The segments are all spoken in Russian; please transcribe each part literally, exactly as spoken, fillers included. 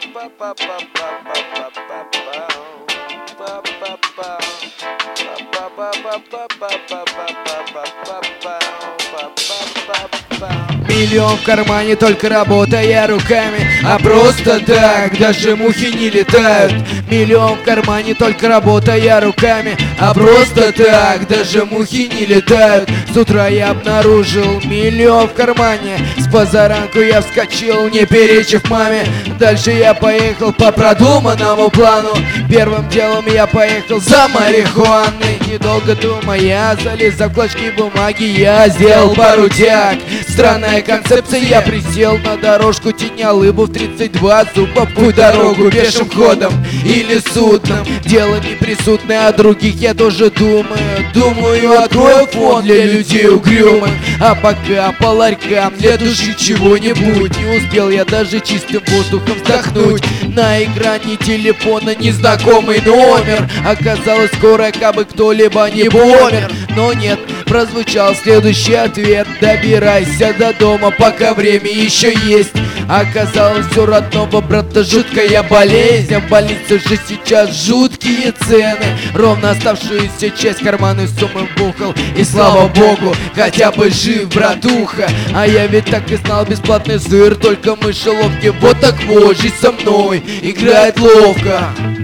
Миллион в кармане, только работая руками, а просто так даже мухи не летают. Миллион в кармане, только работая руками, а просто так даже мухи не летают. С утра я обнаружил миллион в кармане, с позаранку я вскочил, не перечив маме. Дальше я поехал по продуманному плану. Первым делом я поехал за марихуаной. Недолго думая, залезав в клочки бумаги, я сделал пару тяг. Странная концепция, я присел на дорожку, теня лыбу в тридцать два зуба. В путь дорогу пешим ходом или судном. Дело не присутное, о других я тоже думаю. Думаю, открою фонд для людей угрюмых. А пока по ларькам для души чего-нибудь. Не успел я даже чистым воздухом вздохнуть. На экране телефона незнакомый номер. Оказалось, скоро кабы кто-либо не помер. Но нет, прозвучал следующий ответ: добирайся до дома, пока время еще есть. Оказалось, у родного брата жуткая болезнь, а в больнице же сейчас жуткие цены. Ровно оставшуюся часть карманной суммы вбухал, и слава богу, хотя бы жив, братуха. А я ведь так и знал, бесплатный сыр, только мышеловки. Вот так вот, жизнь со мной играет ловко.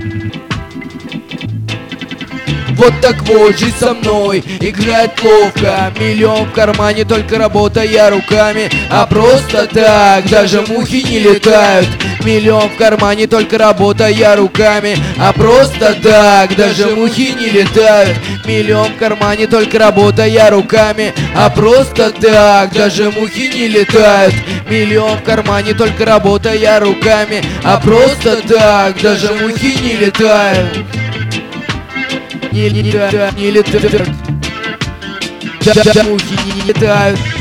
Вот так вот, жизнь со мной играет ловко. Миллион в кармане, только работая руками, а просто так даже мухи не летают. Миллион в кармане, только работая руками, а просто так даже мухи не летают. Миллион в кармане, только работая руками, а просто так даже мухи не летают. Миллион в кармане, только работая руками, а просто так даже мухи не летают. Не летают, не летают, мухи не летают.